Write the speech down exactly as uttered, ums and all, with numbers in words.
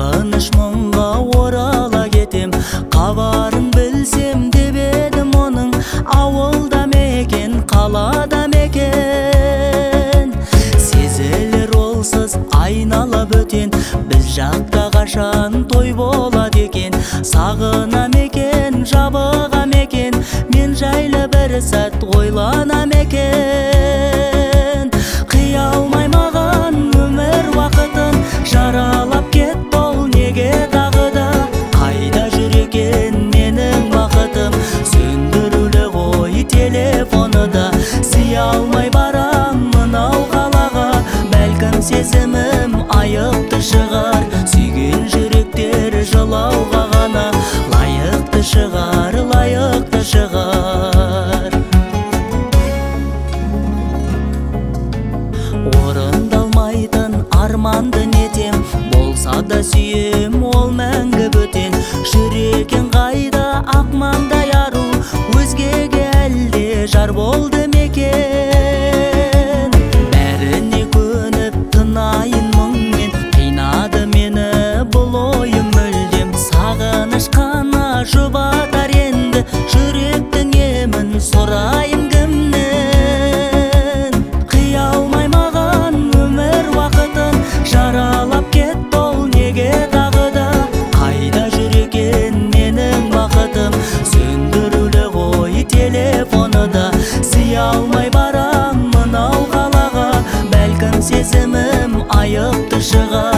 сағыныш мұңға орала кетем. Қабарын білсем деп едім оның, ауылда мекен, қалада мекен. Сезілер олсыз айналып өтен, біз жақта қашан той болады екен. Сағына мекен, жабыға мекен, мен жайлы бір сәт ойлана мекен. Қия алмай маған өмір уақытын, жаралап кетті ол неге тағы да. Қайда жүр екен менің бақытым, сөндірулі ғой телефоны да. Сия алмай барам мынау қалаға, бәлкім сезімім айыпты шығар. Сүйген жүректер жылауға ғана лайықты шығар, лайықты шығар. Орындалмайтын арманды нетем, болса да сүйем ол мәңгі бөтен. Жүрегің қайда ақмаңдай ару, өзгеге әлде жар болды мекен. Бәріне көніп тынайын мұңмен, қинады мені бұл ойым мүлдем. Сағыныш қана жұбатар енді, жүректің емін сұрайын кімнен. Қия алмай маған өмір уақытын, жаралап кетті ол неге тағы да. Қайда жүр екен менің бақытым, сөндірулі ғой телефоны да. Сия алмай барам мынау қалаға, бәлкім сезімім айыпты шығар.